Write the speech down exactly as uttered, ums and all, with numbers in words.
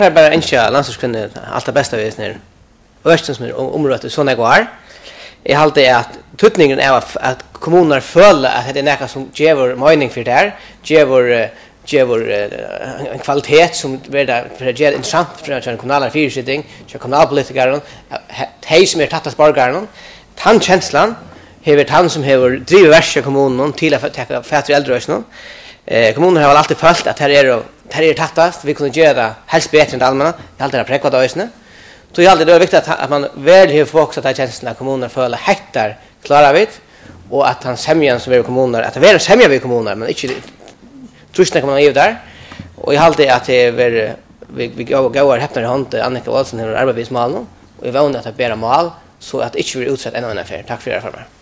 Det är bara inte landsorskvinnor allt det bästa vi är Östen som är området såna går. Jag håller att tutningen är att kommuner följer att det är något som ger mening för där, ger ger en kvalitet som blir där för att göra intressant för den kommunala fyrsättning, för kommunalpolitiker, de som är tattas borgaren, tandkänslan hever han som hever driver värsta kommunen till att ta fätter äldrevården. Eh kommunen har alltid följt att här är här är tattast, vi kunde göra helst bättre än allmänna. Jag alltid har präkvat ösne. Så jag alltid det är viktigt att, att man väl har folk att ta tjänsterna kommuner följa hettar klara vid och att han sämjan som är kommuner att det är sämja vid kommuner men inte trusna kan man ju där. Och jag alltid att det är vi vi går häpnar i hand Annika Olsen har arbetat med mål nu och vi vånar att det bära mål så att inte vi utsätta en annan affär. Tack för det för mig.